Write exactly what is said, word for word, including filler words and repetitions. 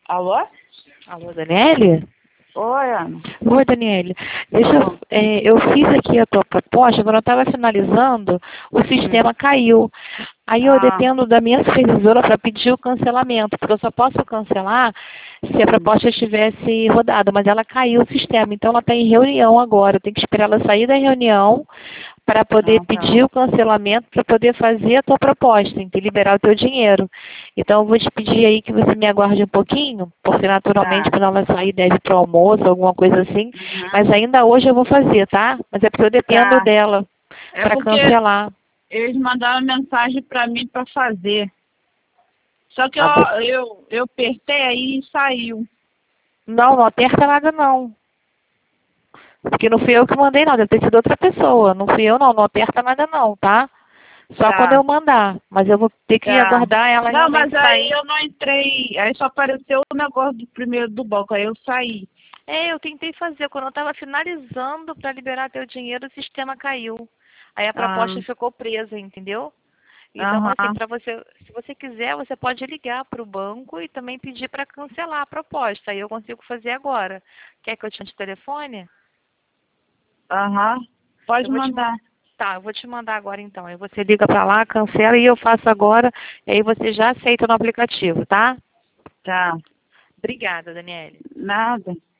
Alô? Alô, Daniele? Oi, Ana. Oi, Daniele. Deixa eu, é, eu fiz aqui a tua proposta, quando eu estava finalizando, o sistema Hum. caiu. Aí eu Ah, dependo da minha supervisora para pedir o cancelamento, porque eu só posso cancelar se a hum. proposta estivesse rodada, mas ela caiu o sistema, então ela está em reunião agora. Eu tenho que esperar ela sair da reunião para poder Ah, tá. pedir o cancelamento, para poder fazer a tua proposta, e liberar o teu dinheiro. Então eu vou te pedir aí que você me aguarde um pouquinho, porque naturalmente Tá. quando ela sair deve ir para o almoço, alguma coisa assim, Uhum. mas ainda hoje eu vou fazer, tá? Mas é porque eu dependo Tá. dela É para porque cancelar. eles mandaram mensagem pra mim pra fazer. Só que eu, Tá bom. eu, eu apertei aí e saiu. Não, não aperta nada não. Porque não fui eu que mandei não, deve ter sido outra pessoa. Não fui eu não, não aperta nada não, tá? Só quando Tá. eu mandar. Mas eu vou ter que Tá. aguardar ela Não, mas realmente aí sair. eu não entrei. Aí só apareceu o negócio do primeiro do banco. Aí eu saí. É, eu tentei fazer. Quando eu estava finalizando para liberar teu dinheiro, o sistema caiu. Aí a Ah, proposta ficou presa, entendeu? Então, assim, aham. para você, se você quiser, você pode ligar para o banco e também pedir para cancelar a proposta. Aí eu consigo fazer agora. Quer que eu te mande o telefone? Aham. Eu Pode vou te mandar. mandar. Tá, eu vou te mandar agora então. Aí você liga para lá, cancela e eu faço agora. E aí você já aceita no aplicativo, tá? Tá. Obrigada, Daniele. Nada.